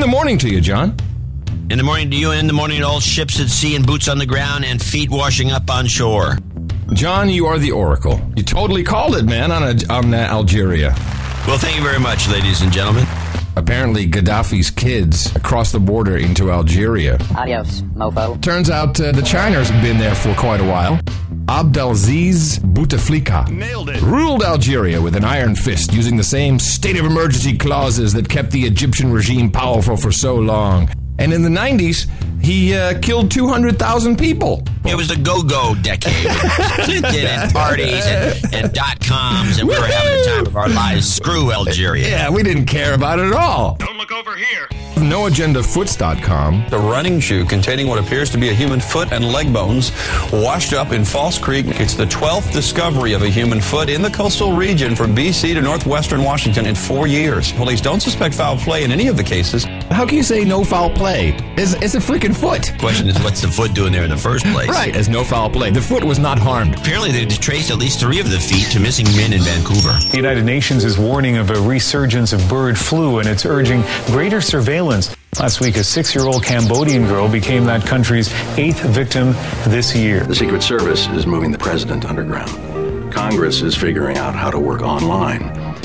the morning to you, John. In the morning to you, in the morning to all ships at sea and boots on the ground and feet washing up on shore. John, you are the oracle. You totally called it, man, on Algeria. Well, thank you very much, ladies and gentlemen. Apparently, Gaddafi's kids crossed the border into Algeria. Adios, mofo. Turns out the Chiners have been there for quite a while. Abdelaziz Bouteflika nailed it. Ruled Algeria with an iron fist, using the same state of emergency clauses that kept the Egyptian regime powerful for so long. And in the 90s, he killed 200,000 people. It was the go-go decade with Clinton and parties and dot-coms, and we were having the time of our lives. Screw Algeria. Yeah, we didn't care about it at all. Don't look over here. NoAgendaFoots.com. A running shoe containing what appears to be a human foot and leg bones washed up in False Creek. It's the 12th discovery of a human foot in the coastal region from B.C. to northwestern Washington in 4 years. Police don't suspect foul play in any of the cases. How can you say no foul play? It's a freaking foot. The question is, what's the foot doing there in the first place? Right, as no foul play. The foot was not harmed. Apparently, they traced at least 3 of the feet to missing men in Vancouver. The United Nations is warning of a resurgence of bird flu, and it's urging greater surveillance. Last week, a 6-year-old Cambodian girl became that country's 8th victim this year. The Secret Service is moving the president underground. Congress is figuring out how to work online.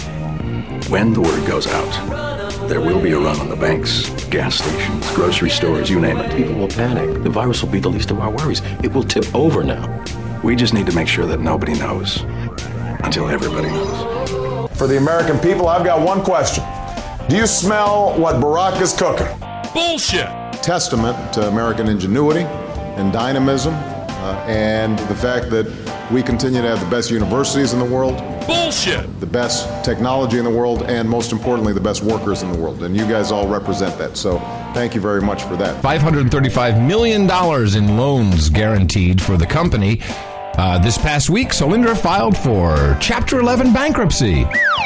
When the word goes out, there will be a run on the banks, gas stations, grocery stores, you name it. People will panic. The virus will be the least of our worries. It will tip over now. We just need to make sure that nobody knows until everybody knows. For the American people, I've got one question. Do you smell what Barack is cooking? Bullshit. Testament to American ingenuity and dynamism and the fact that we continue to have the best universities in the world. Bullshit. The best technology in the world, and most importantly, the best workers in the world. And you guys all represent that. So thank you very much for that. $535 million in loans guaranteed for the company. This past week, Solyndra filed for Chapter 11 bankruptcy.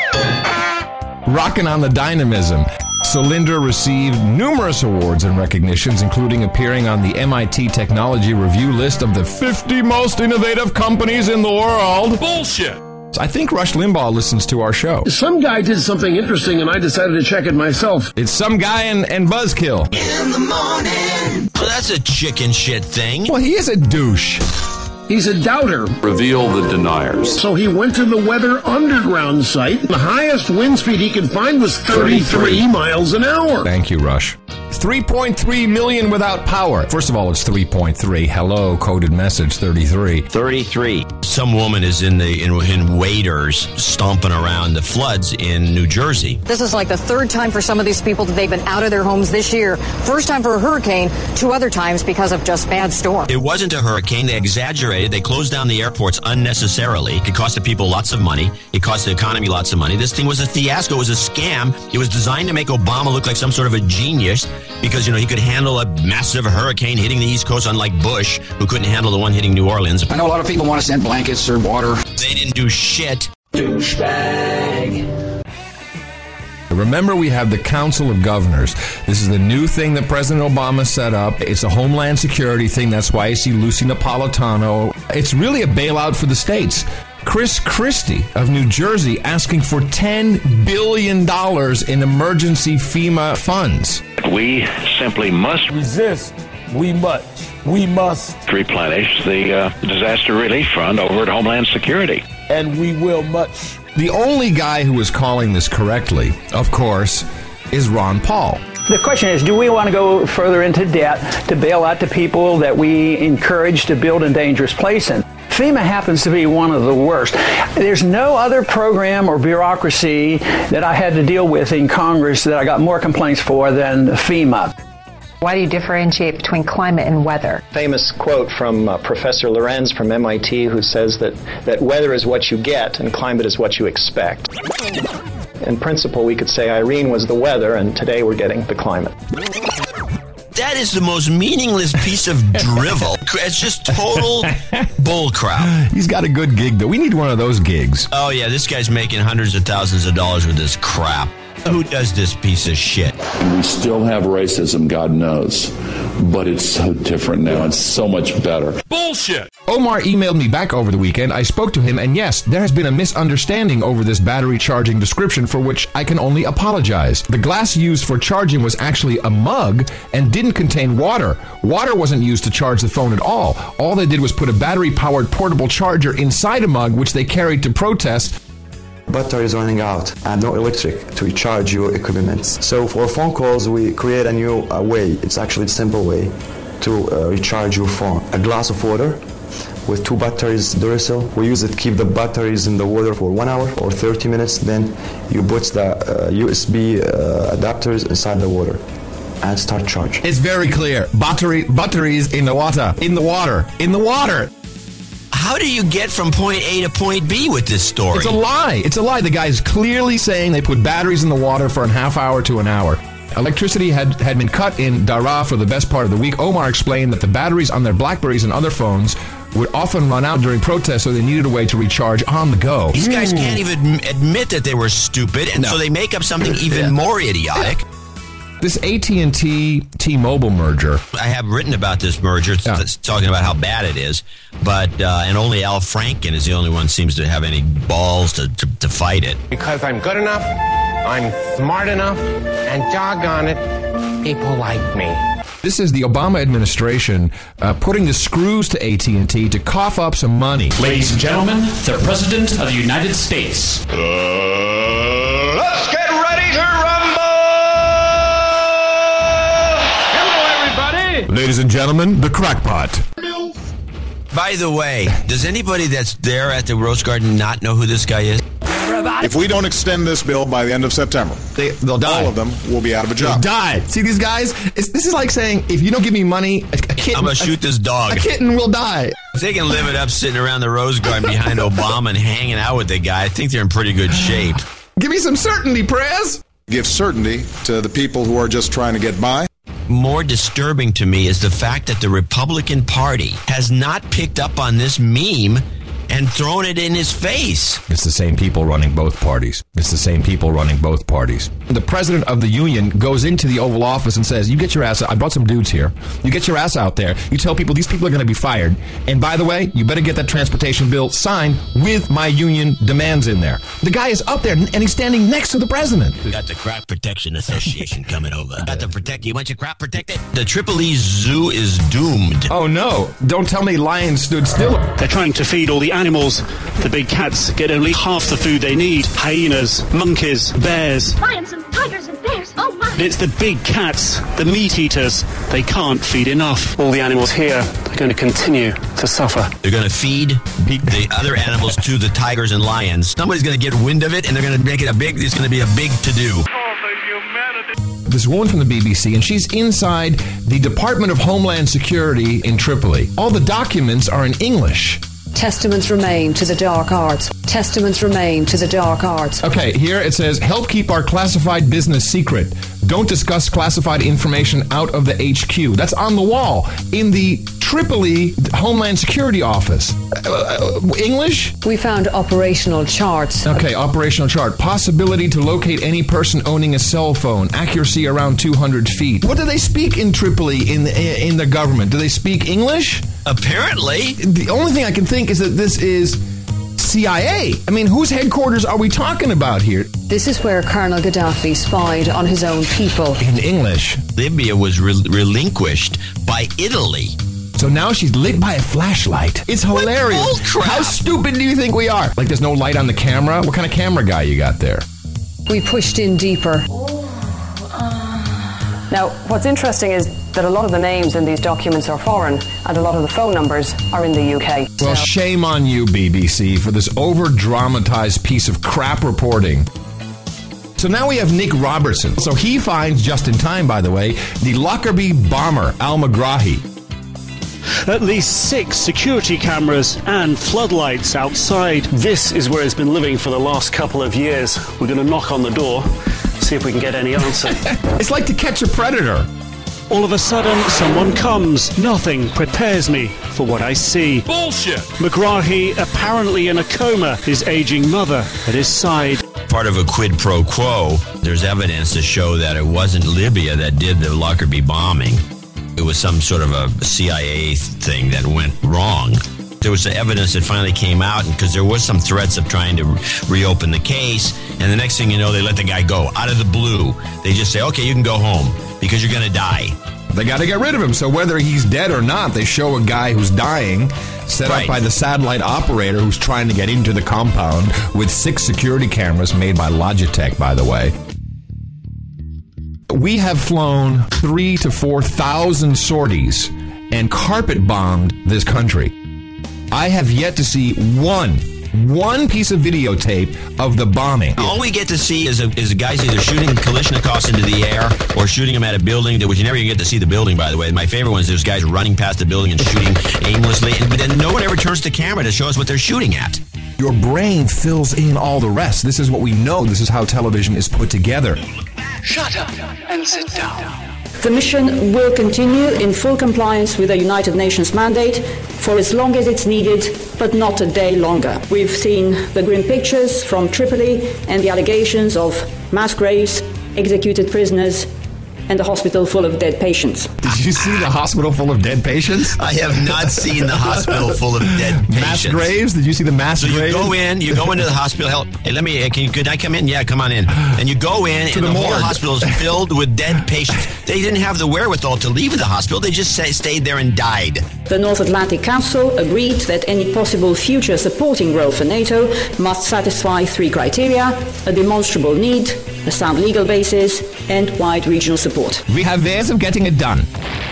Rocking on the dynamism. Solyndra received numerous awards and recognitions, including appearing on the MIT Technology Review list of the 50 most innovative companies in the world. Bullshit. I think Rush Limbaugh listens to our show. Some guy did something interesting, and I decided to check it myself. It's some guy and Buzzkill. In the morning. Well, that's a chicken shit thing. Well, he is a douche. He's a doubter. Reveal the deniers. So he went to the Weather Underground site. The highest wind speed he could find was 33 miles an hour. Thank you, Rush. 3.3 million without power. First of all, it's 3.3. Hello, coded message 33. 33. Some woman is in waders stomping around the floods in New Jersey. This is like the 3rd time for some of these people that they've been out of their homes this year. First time for a hurricane, 2 other times because of just bad storm. It wasn't a hurricane. They exaggerated. They closed down the airports unnecessarily. It cost the people lots of money. It cost the economy lots of money. This thing was a fiasco. It was a scam. It was designed to make Obama look like some sort of a genius because, he could handle a massive hurricane hitting the East Coast, unlike Bush, who couldn't handle the one hitting New Orleans. I know a lot of people want to send blankets or water. They didn't do shit. Douchebag. Remember, we have the Council of Governors. This is the new thing that President Obama set up. It's a homeland security thing. That's why you see Lucy Napolitano. It's really a bailout for the states. Chris Christie of New Jersey asking for $10 billion in emergency FEMA funds. We simply must resist. We must replenish the disaster relief fund over at Homeland Security. And we will much. The only guy who is calling this correctly, of course, is Ron Paul. The question is, do we want to go further into debt to bail out the people that we encourage to build in dangerous places? FEMA happens to be one of the worst. There's no other program or bureaucracy that I had to deal with in Congress that I got more complaints for than FEMA. Why do you differentiate between climate and weather? Famous quote from Professor Lorenz from MIT, who says that weather is what you get and climate is what you expect. In principle, we could say Irene was the weather, and today we're getting the climate. That is the most meaningless piece of drivel. It's just total bullcrap. He's got a good gig, though. We need one of those gigs. Oh, yeah, this guy's making hundreds of thousands of dollars with this crap. Who does this piece of shit? And we still have racism, God knows. but it's so different now. It's so much better. Bullshit! Omar emailed me back over the weekend. I spoke to him, and yes, there has been a misunderstanding over this battery charging description, for which I can only apologize. The glass used for charging was actually a mug and didn't contain water. Water wasn't used to charge the phone at all. All they did was put a battery-powered portable charger inside a mug, which they carried to protest. Battery is running out and no electric to recharge your equipment. So for phone calls, we create a new way. It's actually a simple way to recharge your phone. A glass of water with 2 batteries, Duracell. We use it to keep the batteries in the water for 1 hour or 30 minutes. Then you put the USB adapters inside the water and start charging. It's very clear. Batteries in the water. In the water. In the water. How do you get from point A to point B with this story? It's a lie. It's a lie. The guy's clearly saying they put batteries in the water for a half hour to an hour. Electricity had been cut in Daraa for the best part of the week. Omar explained that the batteries on their BlackBerries and other phones would often run out during protests, so they needed a way to recharge on the go. These guys can't even admit that they were stupid, and so they make up something even more idiotic. This AT&T T-Mobile merger. I have written about this merger, talking about how bad it is, but and only Al Franken is the only one who seems to have any balls to fight it. Because I'm good enough, I'm smart enough, and doggone it, people like me. This is the Obama administration putting the screws to AT&T to cough up some money. Ladies and gentlemen, the President of the United States. Let's get ready to rumble! Ladies and gentlemen, the crackpot. By the way, does anybody that's there at the Rose Garden not know who this guy is? If we don't extend this bill by the end of September, they'll die. All of them will be out of a job. They'll die. See these guys? This is like saying, if you don't give me money, a kitten, I'm going to shoot this dog. A kitten will die. If they can live it up sitting around the Rose Garden behind Obama and hanging out with the guy, I think they're in pretty good shape. Give me some certainty, Prez. Give certainty to the people who are just trying to get by. More disturbing to me is the fact that the Republican Party has not picked up on this meme and thrown it in his face. It's the same people running both parties. It's the same people running both parties. The president of the union goes into the Oval Office and says, you get your ass out. I brought some dudes here. You get your ass out there. You tell people these people are going to be fired. And by the way, you better get that transportation bill signed with my union demands in there. The guy is up there and he's standing next to the president. We got the Crop Protection Association coming over. Got to protect you. Want your crop protected? The Tripoli Zoo is doomed. Oh no. Don't tell me lions stood still. They're trying to feed all the animals. The big cats get only half the food they need. Hyenas, monkeys, bears. Lions and tigers and bears. Oh my. It's the big cats, the meat eaters. They can't feed enough. All the animals here are going to continue to suffer. They're going to feed the other animals to the tigers and lions. Somebody's going to get wind of it and they're going to make it it's going to be a big to-do. This woman from the BBC, and she's inside the Department of Homeland Security in Tripoli. All the documents are in English. Testaments remain to the dark arts. Testaments remain to the dark arts. Okay, here it says, help keep our classified business secret. Don't discuss classified information out of the HQ. That's on the wall in the Tripoli Homeland Security Office. English? We found operational charts. Okay, operational chart. Possibility to locate any person owning a cell phone. Accuracy around 200 feet. What do they speak in Tripoli in the government? Do they speak English? Apparently. The only thing I can think is that this is CIA. I mean, whose headquarters are we talking about here? This is where Colonel Gaddafi spied on his own people. In English. Libya was relinquished by Italy. So now she's lit by a flashlight. It's hilarious. How stupid do you think we are? Like there's no light on the camera? What kind of camera guy you got there? We pushed in deeper. Now, what's interesting is that a lot of the names in these documents are foreign, and a lot of the phone numbers are in the UK. Well, shame on you, BBC, for this over-dramatized piece of crap reporting. So now we have Nick Robertson. So he finds, just in time, by the way, the Lockerbie bomber, Al-Megrahi. At least 6 security cameras and floodlights outside. This is where it's been living for the last couple of years. We're going to knock on the door, see if we can get any answer. It's like To Catch a Predator. All of a sudden, someone comes. Nothing prepares me for what I see. Bullshit! Megrahi, apparently in a coma, his aging mother at his side. Part of a quid pro quo, there's evidence to show that it wasn't Libya that did the Lockerbie bombing. it was some sort of a CIA thing that went wrong. There was evidence that finally came out, because there was some threats of trying to reopen the case, and the next thing you know, they let the guy go out of the blue. They just say, okay, you can go home because you're going to die. They got to get rid of him. So whether he's dead or not, they show a guy who's dying, set up by the satellite operator who's trying to get into the compound with 6 security cameras made by Logitech, by the way. We have flown 3,000 to 4,000 sorties and carpet bombed this country. I have yet to see one piece of videotape of the bombing. All we get to see is guys either shooting Kalashnikovs into the air or shooting them at a building, which you never even get to see the building, by the way. My favorite one is there's guys running past the building and shooting aimlessly, but then no one ever turns to camera to show us what they're shooting at. Your brain fills in all the rest. This is what we know. This is how television is put together. Shut up and sit down. The mission will continue in full compliance with the United Nations mandate for as long as it's needed, but not a day longer. We've seen the grim pictures from Tripoli and the allegations of mass graves, executed prisoners, and a hospital full of dead patients. Did you see the hospital full of dead patients? I have not seen the hospital full of dead patients. Mass graves? Did you see the mass graves? You go into the hospital. Hey, could I come in? Yeah, come on in. And you go in, and the whole hospital is filled with dead patients. They didn't have the wherewithal to leave the hospital. They just stayed there and died. The North Atlantic Council agreed that any possible future supporting role for NATO must satisfy 3 criteria: a demonstrable need, a sound legal basis, and wide regional support. We have ways of getting it done.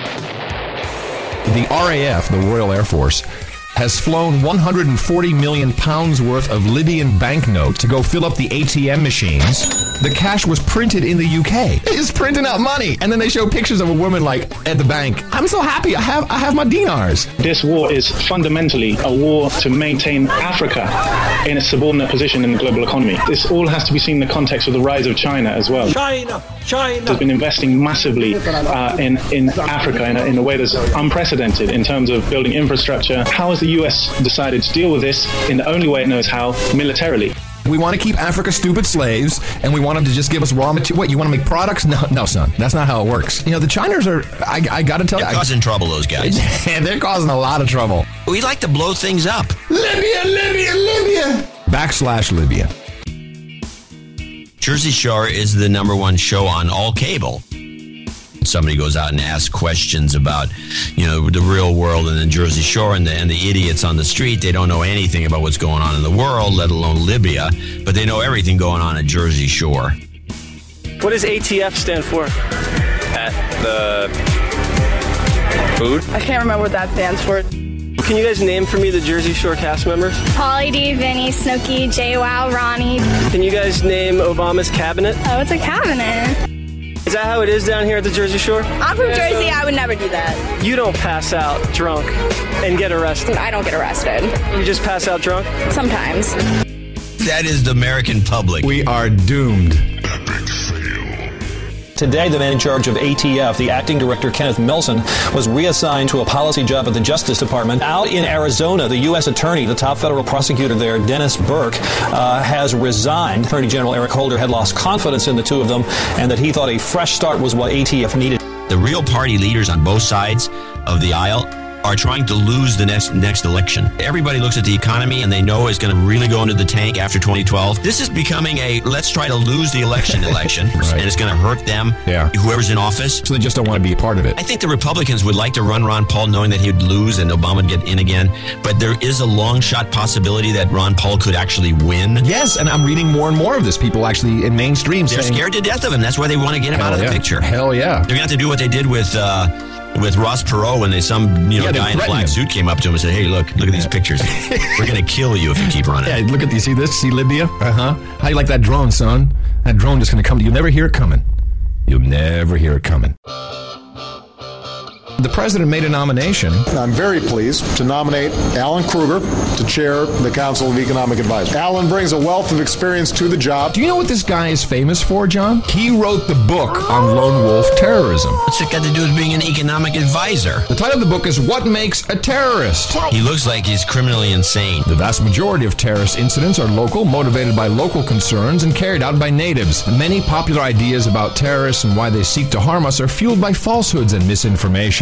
The RAF, the Royal Air Force, has flown 140 million pounds worth of Libyan banknotes to go fill up the ATM machines. The cash was printed in the UK. It's printing out money. And then they show pictures of a woman at the bank. I'm so happy. I have my dinars. This war is fundamentally a war to maintain Africa in a subordinate position in the global economy. This all has to be seen in the context of the rise of China as well. China has been investing massively in Africa in a way that's unprecedented in terms of building infrastructure. How has the US decided to deal with this in the only way it knows how, militarily? We want to keep Africa stupid slaves, and we want them to just give us raw material. What, you want to make products? No, son. That's not how it works. The Chinese are, I got to tell you. They're causing trouble, those guys. They're causing a lot of trouble. We like to blow things up. Libya. /Libya. Jersey Shore is the #1 show on all cable. Somebody goes out and asks questions about, the real world and the Jersey Shore, and the idiots on the street. They don't know anything about what's going on in the world, let alone Libya, but they know everything going on at Jersey Shore. What does ATF stand for? At the food? I can't remember what that stands for. Can you guys name for me the Jersey Shore cast members? Pauly D, Vinny, Snooki, JWoww, Ronnie. Can you guys name Obama's cabinet? Oh, it's a cabinet. Is that how it is down here at the Jersey Shore? I'm from Jersey. I would never do that. You don't pass out drunk and get arrested. I don't get arrested. You just pass out drunk? Sometimes. That is the American public. We are doomed. Today, the man in charge of ATF, the acting director, Kenneth Melson, was reassigned to a policy job at the Justice Department. Out in Arizona, the U.S. attorney, the top federal prosecutor there, Dennis Burke, has resigned. Attorney General Eric Holder had lost confidence in the two of them, and that he thought a fresh start was what ATF needed. The real party leaders on both sides of the aisle are trying to lose the next election. Everybody looks at the economy and they know it's going to really go into the tank after 2012. This is becoming a let's try to lose the election, right. And it's going to hurt them, whoever's in office. So they just don't want to be a part of it. I think the Republicans would like to run Ron Paul knowing that he'd lose and Obama would get in again, but there is a long shot possibility that Ron Paul could actually win. Yes, and I'm reading more and more of this. People actually in mainstream They're scared to death of him. That's why they want to get him out of the picture. Hell yeah. They're going to have to do what they did with Ross Perot when guy in a black suit came up to him and said, hey, look at these pictures. We're going to kill you if you keep running. Yeah, look at these. See this? See Libya? Uh-huh. How you like that drone, son? That drone just going to come to you. You'll never hear it coming. You'll never hear it coming. The president made a nomination. I'm very pleased to nominate Alan Kruger to chair the Council of Economic Advisors. Alan brings a wealth of experience to the job. Do you know what this guy is famous for, John? He wrote the book on lone wolf terrorism. What's it got to do with being an economic advisor? The title of the book is What Makes a Terrorist? He looks like he's criminally insane. The vast majority of terrorist incidents are local, motivated by local concerns, and carried out by natives. Many popular ideas about terrorists and why they seek to harm us are fueled by falsehoods and misinformation.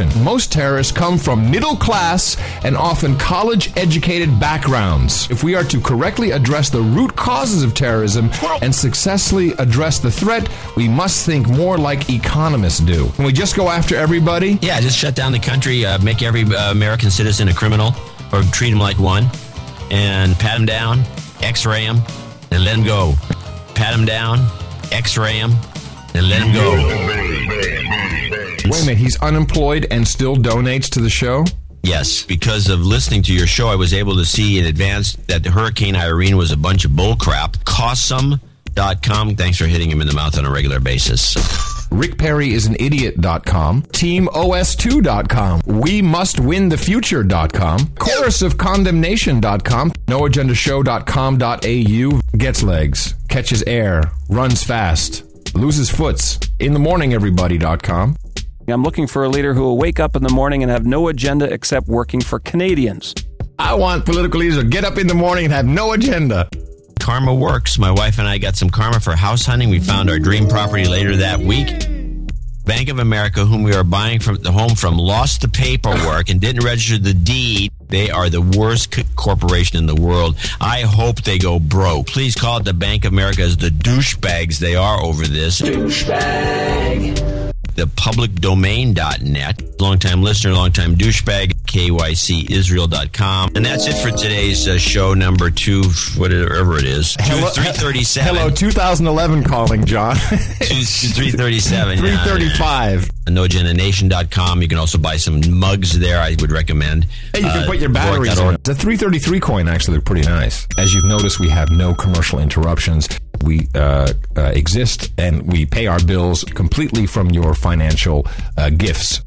Most terrorists come from middle-class and often college-educated backgrounds. If we are to correctly address the root causes of terrorism and successfully address the threat, we must think more like economists do. Can we just go after everybody? Yeah, just shut down the country, make every American citizen a criminal, or treat them like one, and pat them down, x-ray them, and let them go. Pat them down, x-ray them, and let them go. Wait a minute, he's unemployed and still donates to the show? Yes, because of listening to your show, I was able to see in advance that Hurricane Irene was a bunch of bullcrap. Cawsome.com. Thanks for hitting him in the mouth on a regular basis. RickPerryIsAnIdiot.com, TeamOS2.com, WeMustWinTheFuture.com, ChorusOfCondemnation.com, NoAgendaShow.com.au, gets legs, catches air, runs fast, loses foots, InTheMorningEverybody.com. I'm looking for a leader who will wake up in the morning and have no agenda except working for Canadians. I want political leaders who get up in the morning and have no agenda. Karma works. My wife and I got some karma for house hunting. We found our dream property later that week. Bank of America, whom we are buying from the home from, lost the paperwork and didn't register the deed. They are the worst corporation in the world. I hope they go broke. Please call it the Bank of America as the douchebags they are over this. Douchebag. thepublicdomain.net. Longtime listener, longtime douchebag, KYCIsrael.com. And that's it for today's show number 2, whatever it is. 337. Hello, 2011 calling, John. 337. 335. NoAgendaNation.com. You can also buy some mugs there, I would recommend. Hey, you can put your batteries in. The 333 coin actually look pretty nice. As you've noticed, we have no commercial interruptions. We exist and we pay our bills completely from your financial gifts.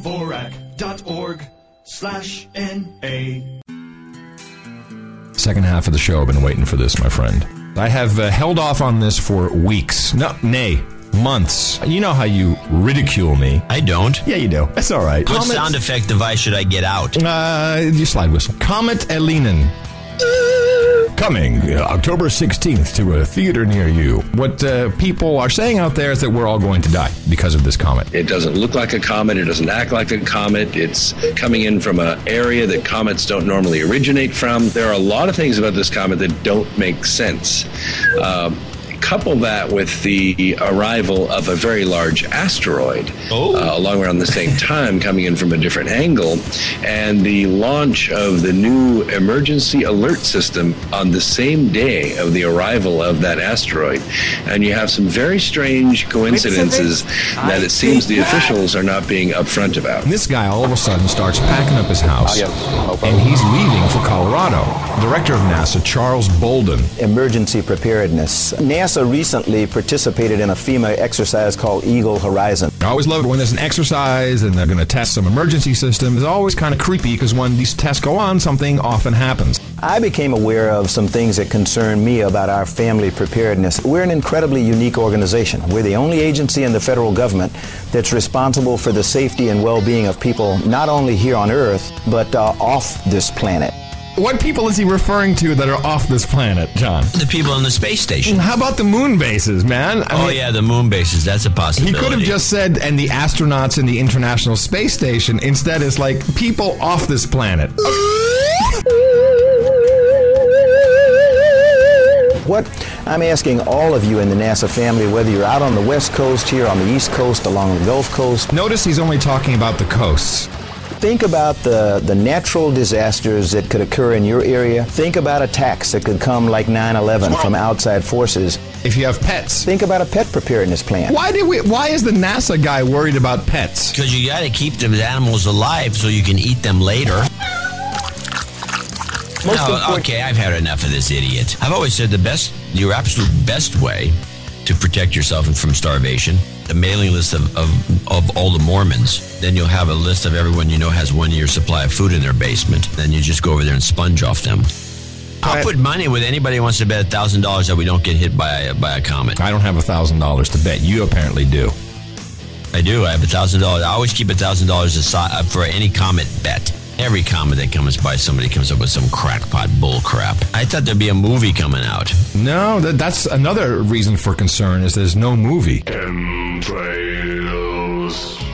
Dvorak.org/NA. Second half of the show, I've been waiting for this, my friend. I have held off on this for weeks. Months. You know how you ridicule me. I don't. Yeah, you do. That's all right. What sound effect device should I get out? Your slide whistle. Comet Elinen. Coming October 16th to a theater near you. What people are saying out there is that we're all going to die because of this comet. It doesn't look like a comet. It doesn't act like a comet. It's coming in from an area that comets don't normally originate from. There are a lot of things about this comet that don't make sense. Couple that with the arrival of a very large asteroid along around the same time, coming in from a different angle, and the launch of the new emergency alert system on the same day of the arrival of that asteroid. And you have some very strange coincidences that it seems the officials are not being upfront about. And this guy all of a sudden starts packing up his house, and he's leaving for Colorado. Director of NASA, Charles Bolden. Emergency preparedness. NASA recently participated in a FEMA exercise called Eagle Horizon. I always love it when there's an exercise and they're going to test some emergency system. It's always kind of creepy because when these tests go on, something often happens. I became aware of some things that concern me about our family preparedness. We're an incredibly unique organization. We're the only agency in the federal government that's responsible for the safety and well-being of people not only here on Earth, but off this planet. What people is he referring to that are off this planet, John? The people on the space station. How about the moon bases, man? I mean, yeah, the moon bases. That's a possibility. He could have just said, and the astronauts in the International Space Station. Instead, it's like people off this planet. What I'm asking all of you in the NASA family, whether you're out on the West Coast, here on the East Coast, along the Gulf Coast. Notice he's only talking about the coasts. Think about the natural disasters that could occur in your area. Think about attacks that could come like 9/11 from outside forces. If you have pets. Think about a pet preparedness plan. Why is the NASA guy worried about pets? Because you got to keep the animals alive so you can eat them later. Okay, I've had enough of this idiot. I've always said your absolute best way to protect yourself from starvation, the mailing list of all the Mormons. Then you'll have a list of everyone you know has 1 year's supply of food in their basement. Then you just go over there and sponge off them. I'll put money with anybody who wants to bet $1,000 that we don't get hit by a comet. I don't have $1,000 to bet. You apparently do. I do. I have $1,000. I always keep $1,000 aside for any comet bet. Every comet that comes by, somebody comes up with some crackpot bull crap. I thought there'd be a movie coming out. No, that's another reason for concern is there's no movie. Chemtrails.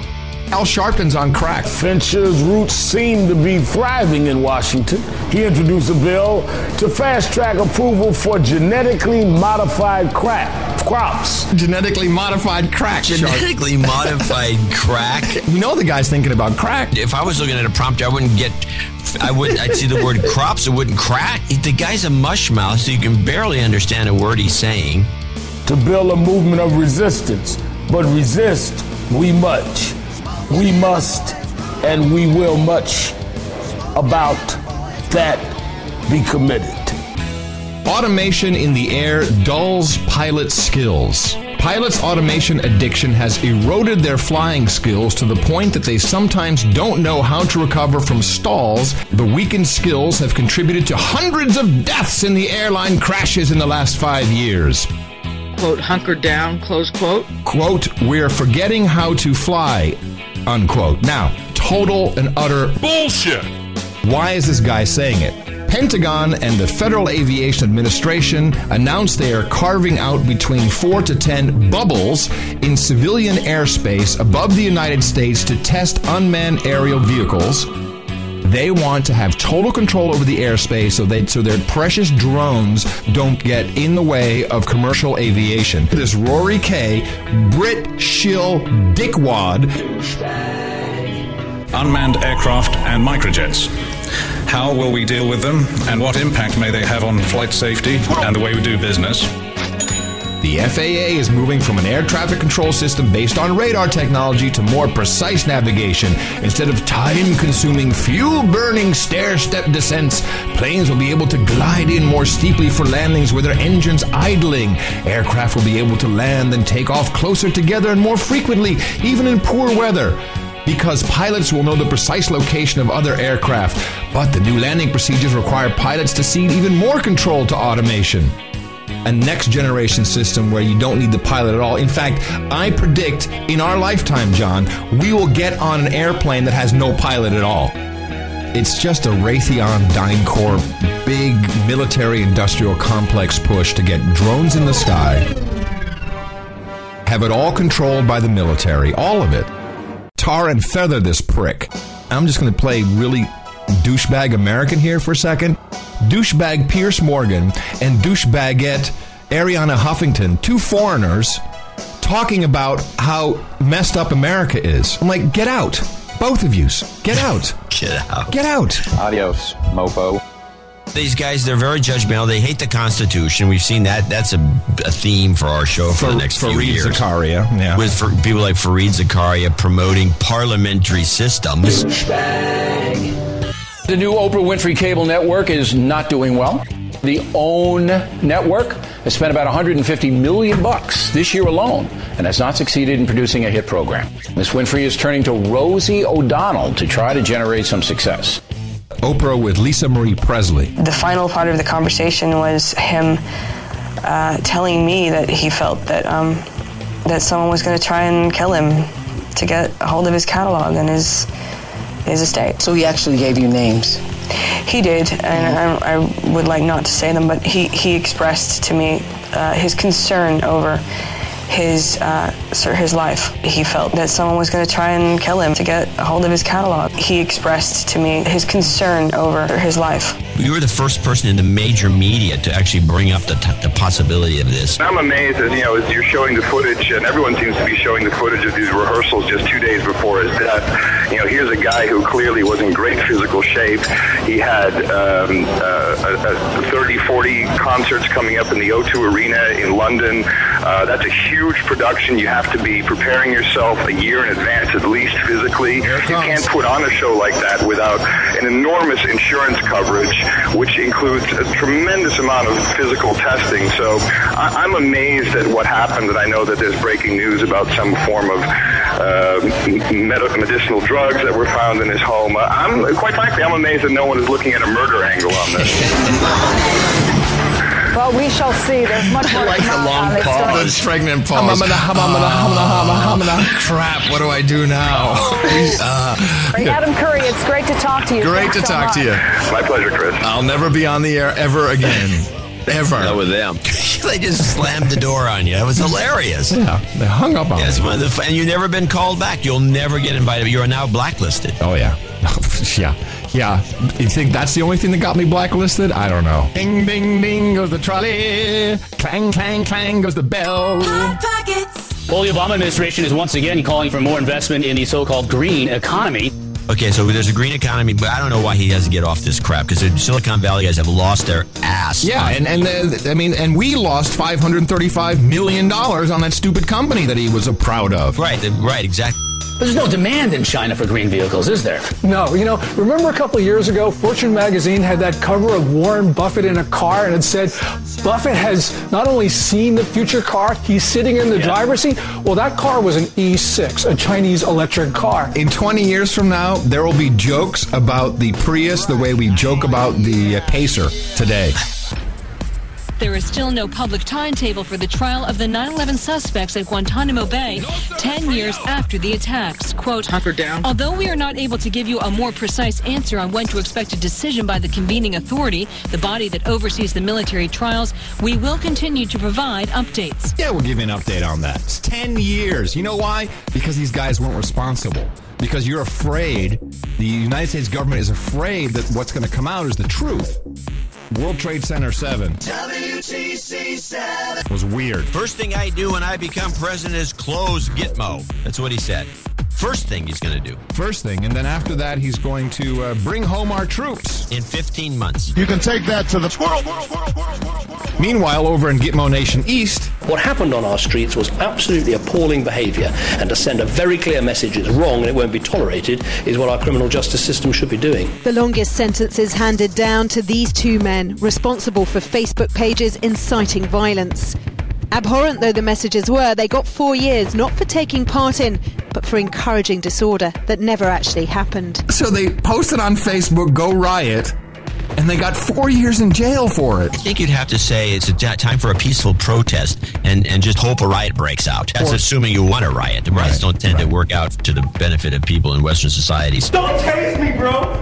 Al Sharpton's on crack. Fincher's roots seem to be thriving in Washington. He introduced a bill to fast-track approval for genetically modified crops. Genetically modified crack. Genetically modified crack? You know the guy's thinking about crack. If I was looking at a prompt, I'd see the word crops, it wouldn't crack. The guy's a mushmouth, so you can barely understand a word he's saying. To build a movement of resistance, but resist we much. We must and we will much about that be committed. Automation in the air dulls pilot skills. Pilots' automation addiction has eroded their flying skills to the point that they sometimes don't know how to recover from stalls. The weakened skills have contributed to hundreds of deaths in the airline crashes in the last 5 years. Quote, hunker down, close quote. Quote, we're forgetting how to fly, unquote. Now, total and utter bullshit. Why is this guy saying it? Pentagon and the Federal Aviation Administration announced they are carving out between 4 to 10 bubbles in civilian airspace above the United States to test unmanned aerial vehicles. They want to have total control over the airspace so their precious drones don't get in the way of commercial aviation. This Rory K. Brit shill dickwad. Unmanned aircraft and microjets. How will we deal with them, and what impact may they have on flight safety and the way we do business? The FAA is moving from an air traffic control system based on radar technology to more precise navigation. Instead of time-consuming, fuel-burning stair-step descents, planes will be able to glide in more steeply for landings with their engines idling. Aircraft will be able to land and take off closer together and more frequently, even in poor weather, because pilots will know the precise location of other aircraft. But the new landing procedures require pilots to cede even more control to automation. A next-generation system where you don't need the pilot at all. In fact, I predict in our lifetime, John, we will get on an airplane that has no pilot at all. It's just a Raytheon DynCorp big military-industrial complex push to get drones in the sky, have it all controlled by the military, all of it. Tar and feather this prick. I'm just going to play really douchebag American here for a second. Douchebag Pierce Morgan and douchebagette Ariana Huffington, two foreigners, talking about how messed up America is. I'm like, get out. Both of you. Get out. Get out. Get out. Adios, mofo. These guys, they're very judgmental. They hate the Constitution. We've seen that. That's a theme for our show for the next few years. Fareed Zakaria, yeah. With people like Fareed Zakaria promoting parliamentary systems. The new Oprah Winfrey Cable Network is not doing well. The OWN network has spent about $150 million this year alone and has not succeeded in producing a hit program. Ms. Winfrey is turning to Rosie O'Donnell to try to generate some success. Oprah with Lisa Marie Presley. The final part of the conversation was him telling me that he felt that that someone was going to try and kill him to get a hold of his catalog and his estate. So he actually gave you names? He did, and I would like not to say them, but he expressed to me his concern over his life. He felt that someone was going to try and kill him to get a hold of his catalog. He expressed to me his concern over his life. You were the first person in the major media to actually bring up the possibility of this. I'm amazed as you're showing the footage, and everyone seems to be showing the footage of these rehearsals just 2 days before his death. Here's a guy who clearly was in great physical shape. He had 30, 40 concerts coming up in the O2 Arena in London. That's a huge production. You have to be preparing yourself a year in advance, at least physically. You can't put on a show like that without an enormous insurance coverage, which includes a tremendous amount of physical testing. So I'm amazed at what happened, and I know that there's breaking news about some form of medicinal drugs that were found in his home. Quite frankly, I'm amazed that no one is looking at a murder angle on this. Well, we shall see. There's much more like the long pause. The pregnant pause. Crap, what do I do now? Adam Curry, it's great to talk to you. Great to talk to you. My pleasure, Chris. I'll never be on the air ever again. Ever. Not with them. They just slammed the door on you. It was hilarious. Yeah, they hung up on you. And you've never been called back. You'll never get invited. You are now blacklisted. Oh, yeah. Yeah. You think that's the only thing that got me blacklisted? I don't know. Ding, ding, ding goes the trolley. Clang, clang, clang goes the bell. Hot Pockets. Well, the Obama administration is once again calling for more investment in the so-called green economy. Okay, so there's a green economy, but I don't know why he has to get off this crap, because the Silicon Valley guys have lost their ass. Yeah, and we lost $535 million on that stupid company that he was so proud of. Right, exactly. But there's no demand in China for green vehicles, is there? No. Remember a couple of years ago, Fortune magazine had that cover of Warren Buffett in a car, and it said, Buffett has not only seen the future car, he's sitting in the driver's seat. Well, that car was an E6, a Chinese electric car. In 20 years from now, there will be jokes about the Prius the way we joke about the Pacer today. There is still no public timetable for the trial of the 9/11 suspects at Guantanamo Bay 10 years after the attacks. Quote, hunker down. Although we are not able to give you a more precise answer on when to expect a decision by the convening authority, the body that oversees the military trials, we will continue to provide updates. Yeah, we'll give you an update on that. It's 10 years. You know why? Because these guys weren't responsible. Because you're afraid, the United States government is afraid that what's going to come out is the truth. World Trade Center 7 WTC 7 was weird. First thing I do when I become president is close Gitmo. That's what he said. First thing he's going to do. First thing, and then after that, he's going to bring home our troops. In 15 months. You can take that to the squirrel. Meanwhile, over in Gitmo Nation East, what happened on our streets was absolutely appalling behavior, and to send a very clear message it's wrong and it won't be tolerated is what our criminal justice system should be doing. The longest sentences handed down to these two men responsible for Facebook pages inciting violence. Abhorrent though the messages were, they got 4 years not for taking part in, but for encouraging disorder that never actually happened. So they posted on Facebook, "Go Riot," and they got 4 years in jail for it. I think you'd have to say it's a time for a peaceful protest and just hope a riot breaks out. That's assuming you want a riot. The riots don't tend to work out to the benefit of people in Western societies. Don't tase me, bro!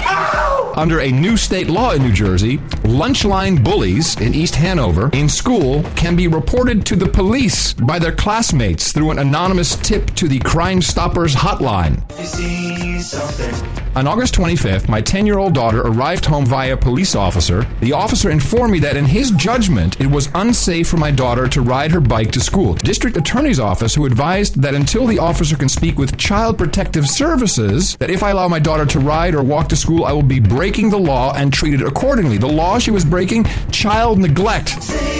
Under a new state law in New Jersey, lunch line bullies in East Hanover in school can be reported to the police by their classmates through an anonymous tip to the Crime Stoppers hotline. You see something. On August 25th, my 10-year-old daughter arrived home via a police officer. The officer informed me that in his judgment, it was unsafe for my daughter to ride her bike to school. District Attorney's Office, who advised that until the officer can speak with Child Protective Services, that if I allow my daughter to ride or walk to school, I will be breaking the law and treated accordingly. The law she was breaking, child neglect.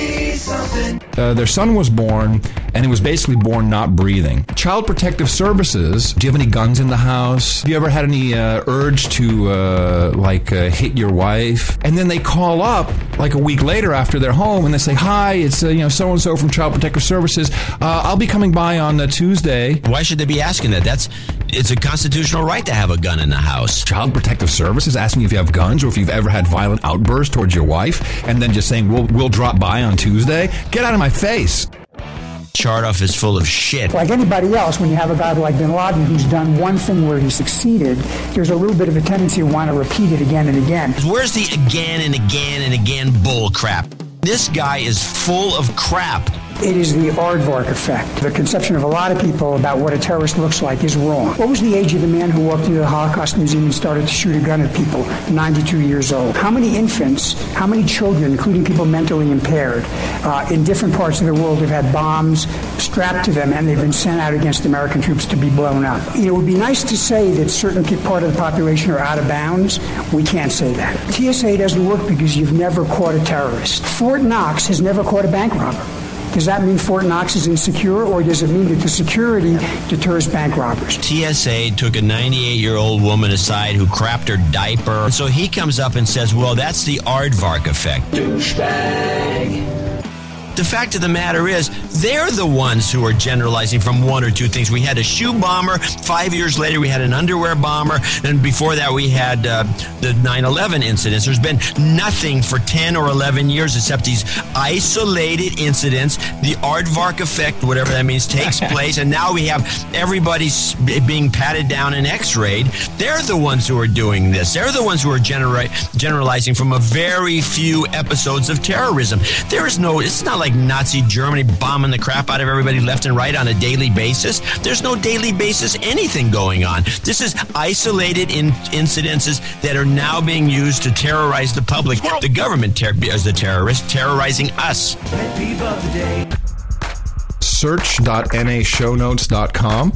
Their son was born, and he was basically born not breathing. Child Protective Services, do you have any guns in the house? Have you ever had any urge to, hit your wife? And then they call up, like a week later after they're home, and they say, "Hi, it's, so-and-so from Child Protective Services. I'll be coming by on Tuesday." Why should they be asking that? It's a constitutional right to have a gun in the house. Child Protective Services asking if you have guns or if you've ever had violent outbursts towards your wife, and then just saying, we'll drop by on Tuesday? Get out of my face. Chartoff is full of shit. Like anybody else, when you have a guy like bin Laden who's done one thing where he succeeded, there's a little bit of a tendency to want to repeat it again and again. Where's the again and again and again bull crap? This guy is full of crap. It is the aardvark effect. The conception of a lot of people about what a terrorist looks like is wrong. What was the age of the man who walked into the Holocaust Museum and started to shoot a gun at people? 92 years old. How many infants, how many children, including people mentally impaired, in different parts of the world have had bombs strapped to them and they've been sent out against American troops to be blown up? It would be nice to say that certain part of the population are out of bounds. We can't say that. TSA doesn't work because you've never caught a terrorist. Fort Knox has never caught a bank robber. Does that mean Fort Knox is insecure, or does it mean that the security deters bank robbers? TSA took a 98-year-old woman aside who crapped her diaper. And so he comes up and says, well, that's the aardvark effect. Douchebag. The fact of the matter is, they're the ones who are generalizing from one or two things. We had a shoe bomber. 5 years later, we had an underwear bomber. And before that, we had the 9/11 incidents. There's been nothing for 10 or 11 years except these isolated incidents. The aardvark effect, whatever that means, takes place. And now we have everybody being patted down and x-rayed. They're the ones who are doing this. They're the ones who are generalizing from a very few episodes of terrorism. It's not like Nazi Germany bombing the crap out of everybody left and right on a daily basis. There's no daily basis anything going on. This is isolated incidences that are now being used to terrorize the public. The government as the terrorist terrorizing us. Search.nashownotes.com.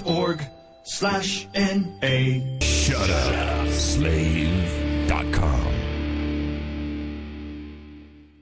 Dvorak.org/NA. Shutupslave.com.